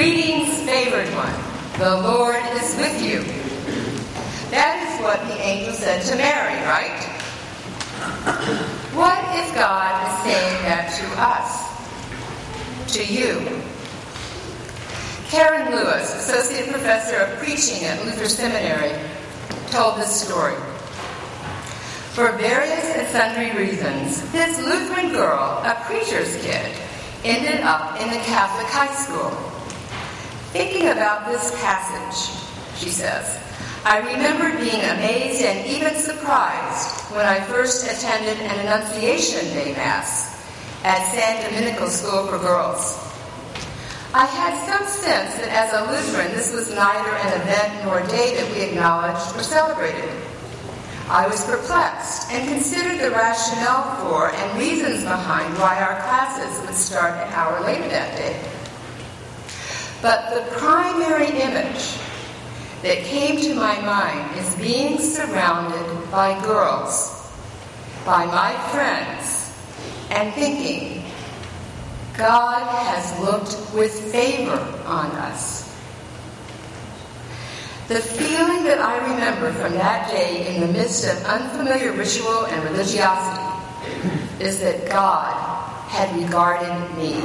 Greetings, favored one. The Lord is with you. That is what the angel said to Mary, right? What if God is saying that to us? To you? Karen Lewis, Associate Professor of Preaching at Luther Seminary, told this story. For various and sundry reasons, this Lutheran girl, a preacher's kid, ended up in a Catholic high school. Thinking about this passage, she says, I remember being amazed and even surprised when I first attended an Annunciation Day Mass at San Domenico School for Girls. I had some sense that as a Lutheran, this was neither an event nor a day that we acknowledged or celebrated. I was perplexed and considered the rationale for and reasons behind why our classes would start an hour later that day. But the primary image that came to my mind is being surrounded by girls, by my friends, and thinking, God has looked with favor on us. The feeling that I remember from that day in the midst of unfamiliar ritual and religiosity is that God had regarded me.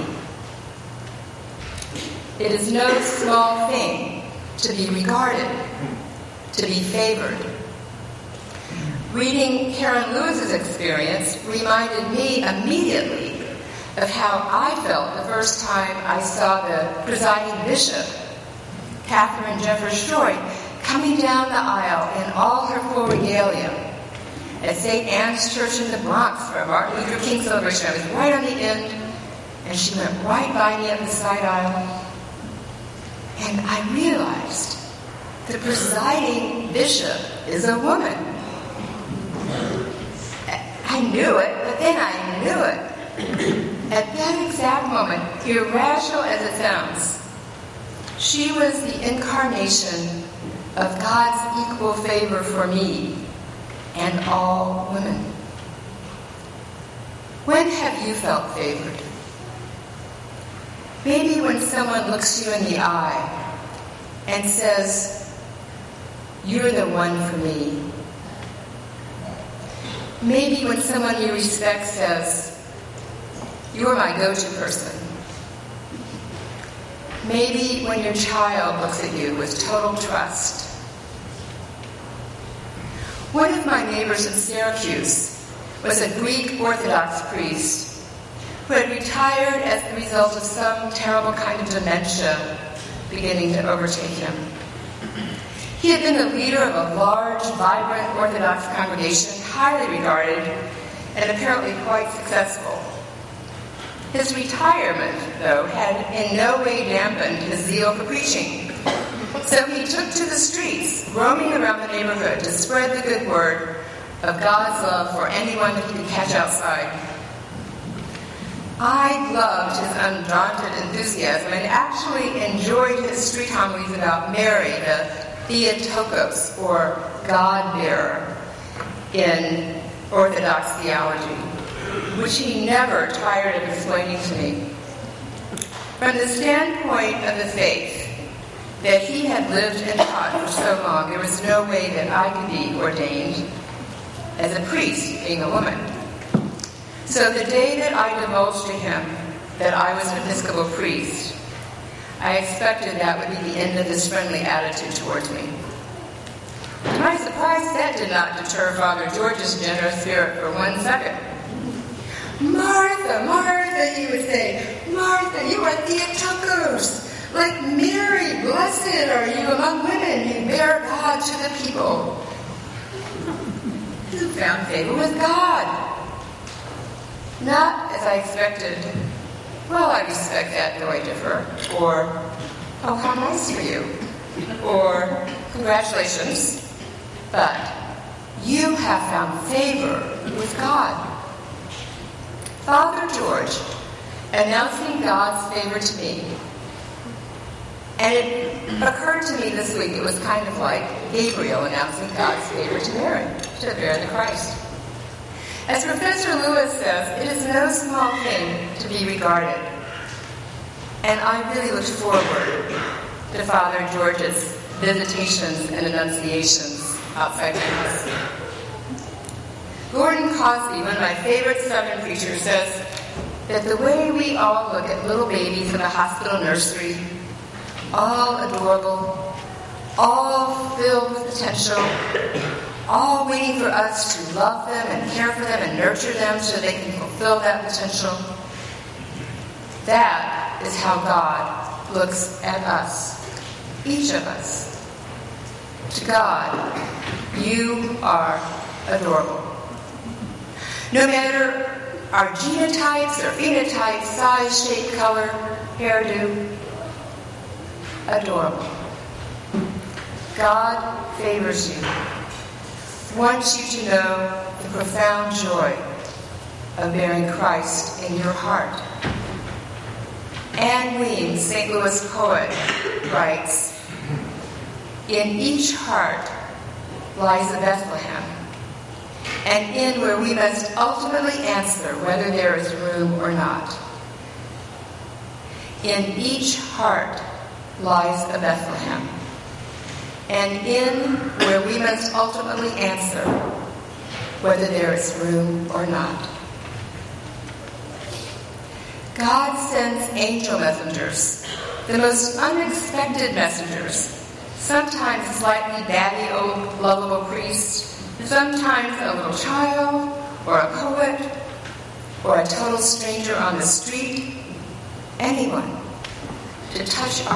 It is no small thing to be regarded, to be favored. Reading Karen Lewis's experience reminded me immediately of how I felt the first time I saw the presiding bishop, Catherine Jeffers Short, coming down the aisle in all her full regalia at St. Anne's Church in the Bronx for a Martin Luther King celebration. I was right on the end, and she went right by me up the side aisle. And I realized the presiding bishop is a woman. I knew it, but then I knew it. At that exact moment, irrational as it sounds, she was the incarnation of God's equal favor for me and all women. When have you felt favored? Maybe when someone looks you in the eye and says, you're the one for me. Maybe when someone you respect says, you're my go-to person. Maybe when your child looks at you with total trust. One of my neighbors in Syracuse was a Greek Orthodox priest who had retired as the result of some terrible kind of dementia beginning to overtake him. He had been the leader of a large, vibrant Orthodox congregation, highly regarded and apparently quite successful. His retirement, though, had in no way dampened his zeal for preaching. So he took to the streets, roaming around the neighborhood to spread the good word of God's love for anyone that he could catch outside. I loved his undaunted enthusiasm and actually enjoyed his street homilies about Mary, the Theotokos, or God-bearer, in Orthodox theology, which he never tired of explaining to me. From the standpoint of the faith that he had lived and taught for so long, there was no way that I could be ordained as a priest, being a woman. So the day that I divulged to him that I was an Episcopal priest, I expected that would be the end of his friendly attitude towards me. To my surprise, that did not deter Father George's generous spirit for 1 second. Martha, Martha, he would say, Martha, you are Theotokos. Like Mary, blessed are you among women, you bear God to the people. You found favor with God. Not as I expected, well, I respect that, though I differ, or, oh, how nice for you, or, congratulations, but you have found favor with God. Father George announcing God's favor to me. And it occurred to me this week, it was kind of like Gabriel announcing God's favor to Mary, to bear the Christ. As Professor Lewis says, it is no small thing to be regarded. And I really looked forward to Father George's visitations and annunciations outside my house. Gordon Cosby, one of my favorite Southern preachers, says that the way we all look at little babies in a hospital nursery, all adorable, all filled with potential, all waiting for us to love them and care for them and nurture them so they can fulfill that potential. That is how God looks at us, each of us. To God, you are adorable. No matter our genotypes or phenotypes, size, shape, color, hairdo, adorable. God favors you, wants you to know the profound joy of bearing Christ in your heart. Anne Weems, St. Louis poet, writes, "In each heart lies a Bethlehem, and in where we must ultimately answer whether there is room or not. In each heart lies a Bethlehem, and in where we must ultimately answer whether there is room or not." God sends angel messengers, the most unexpected messengers, sometimes a slightly batty old lovable priest, sometimes a little child, or a poet, or a total stranger on the street, anyone to touch our